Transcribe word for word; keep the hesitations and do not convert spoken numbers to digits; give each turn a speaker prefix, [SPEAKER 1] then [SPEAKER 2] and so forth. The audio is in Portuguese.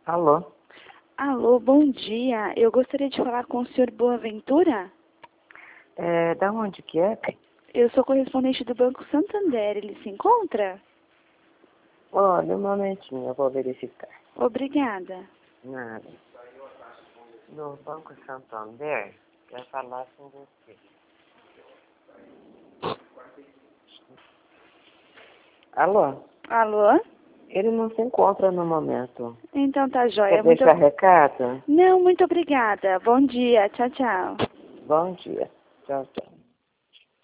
[SPEAKER 1] Alô?
[SPEAKER 2] Alô, bom dia. Eu gostaria de falar com o senhor Boaventura.
[SPEAKER 1] É, da onde que é?
[SPEAKER 2] Eu sou correspondente do Banco Santander. Ele se encontra?
[SPEAKER 1] Olha, um momentinho, eu vou verificar.
[SPEAKER 2] Obrigada.
[SPEAKER 1] Nada. No Banco Santander, quer falar com você. Alô?
[SPEAKER 2] Alô?
[SPEAKER 1] Ele não se encontra no momento.
[SPEAKER 2] Então tá joia.
[SPEAKER 1] Quer
[SPEAKER 2] Muito...
[SPEAKER 1] deixar recado?
[SPEAKER 2] Não, muito obrigada. Bom dia. Tchau, tchau.
[SPEAKER 1] Bom dia. Tchau, tchau.